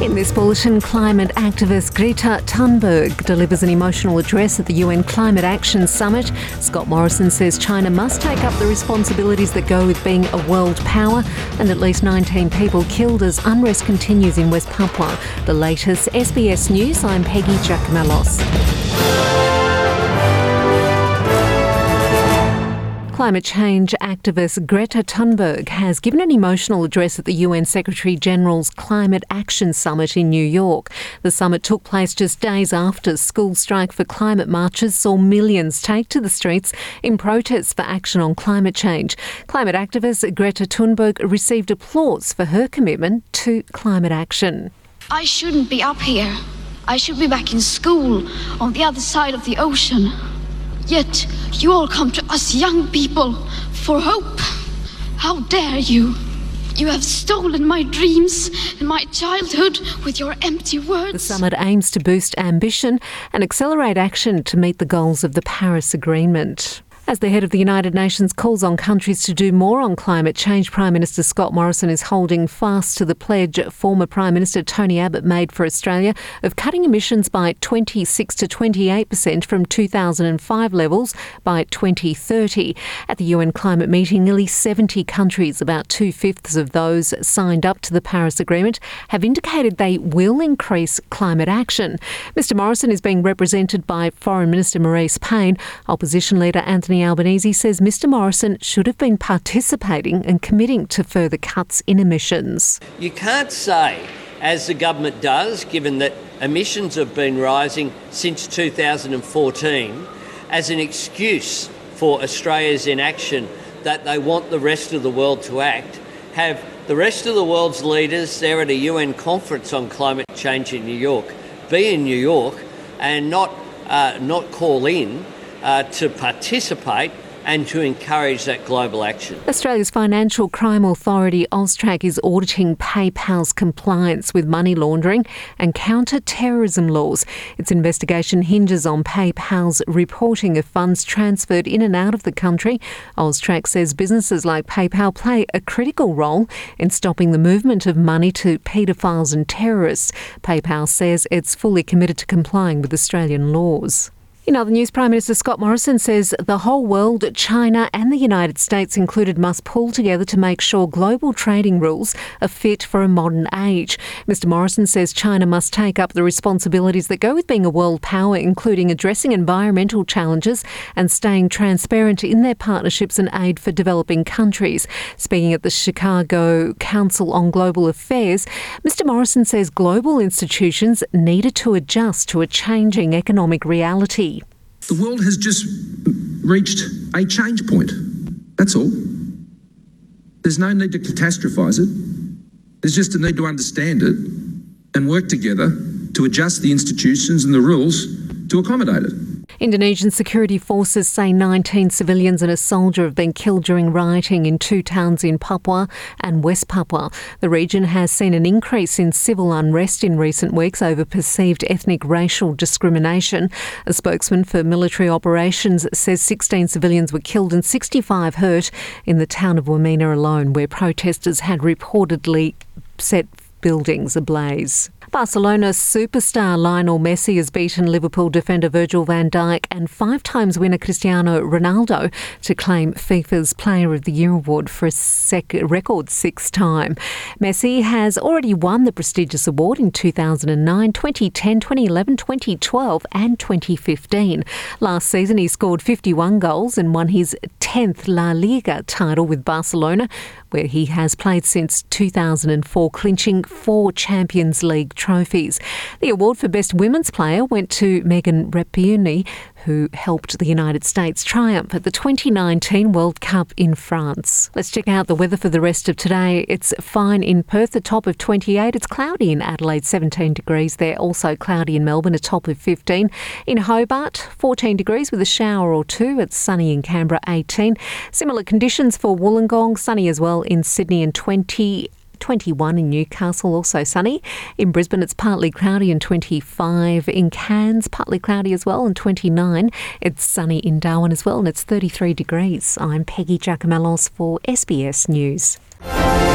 In this bulletin, climate activist Greta Thunberg delivers an emotional address at the UN Climate Action Summit. Scott Morrison says China must take up the responsibilities that go with being a world power, and at least 19 people killed as unrest continues in West Papua. The latest SBS News, I'm Peggy Giacomellos. Climate change activist Greta Thunberg has given an emotional address at the UN Secretary-General's Climate Action Summit in New York. The summit took place just days after School Strike for Climate marches saw millions take to the streets in protest for action on climate change. Climate activist Greta Thunberg received applause for her commitment to climate action. I shouldn't be up here. I should be back in school on the other side of the ocean. Yet you all come to us young people for hope. How dare you? You have stolen my dreams and my childhood with your empty words. The summit aims to boost ambition and accelerate action to meet the goals of the Paris Agreement. As the head of the United Nations calls on countries to do more on climate change, Prime Minister Scott Morrison is holding fast to the pledge former Prime Minister Tony Abbott made for Australia of cutting emissions by 26 to 28% from 2005 levels by 2030. At the UN climate meeting, nearly 70 countries, about 2/5 of those signed up to the Paris Agreement, have indicated they will increase climate action. Mr Morrison is being represented by Foreign Minister Marise Payne. Opposition leader Anthony Albanese says Mr Morrison should have been participating and committing to further cuts in emissions. You can't say, as the government does, given that emissions have been rising since 2014, as an excuse for Australia's inaction that they want the rest of the world to act, have the rest of the world's leaders there at a UN conference on climate change in New York be in New York and not call in to participate and to encourage that global action. Australia's Financial Crime Authority, AUSTRAC, is auditing PayPal's compliance with money laundering and counter-terrorism laws. Its investigation hinges on PayPal's reporting of funds transferred in and out of the country. AUSTRAC says businesses like PayPal play a critical role in stopping the movement of money to paedophiles and terrorists. PayPal says it's fully committed to complying with Australian laws. In other news, Prime Minister Scott Morrison says the whole world, China and the United States included, must pull together to make sure global trading rules are fit for a modern age. Mr Morrison says China must take up the responsibilities that go with being a world power, including addressing environmental challenges and staying transparent in their partnerships and aid for developing countries. Speaking at the Chicago Council on Global Affairs, Mr Morrison says global institutions needed to adjust to a changing economic reality. The world has just reached a change point. That's all. There's no need to catastrophise it. There's just a need to understand it and work together to adjust the institutions and the rules to accommodate it. Indonesian security forces say 19 civilians and a soldier have been killed during rioting in two towns in Papua and West Papua. The region has seen an increase in civil unrest in recent weeks over perceived ethnic racial discrimination. A spokesman for military operations says 16 civilians were killed and 65 hurt in the town of Wamena alone, where protesters had reportedly set buildings ablaze. Barcelona superstar Lionel Messi has beaten Liverpool defender Virgil van Dijk and 5-time winner Cristiano Ronaldo to claim FIFA's Player of the Year award for a record 6th time. Messi has already won the prestigious award in 2009, 2010, 2011, 2012 and 2015. Last season he scored 51 goals and won his 10th La Liga title with Barcelona, where he has played since 2004, clinching 4 Champions League trophies. The award for Best Women's Player went to Megan Rapinoe, who helped the United States triumph at the 2019 World Cup in France. Let's check out the weather for the rest of today. It's fine in Perth, a top of 28. It's cloudy in Adelaide, 17 degrees there. Also cloudy in Melbourne, a top of 15. In Hobart, 14 degrees with a shower or two. It's sunny in Canberra, 18. Similar conditions for Wollongong, sunny as well in Sydney, and 21 in Newcastle, also sunny. In Brisbane, it's partly cloudy and 25. In Cairns, partly cloudy as well and 29. It's sunny in Darwin as well and it's 33 degrees. I'm Peggy Giacomellos for SBS News.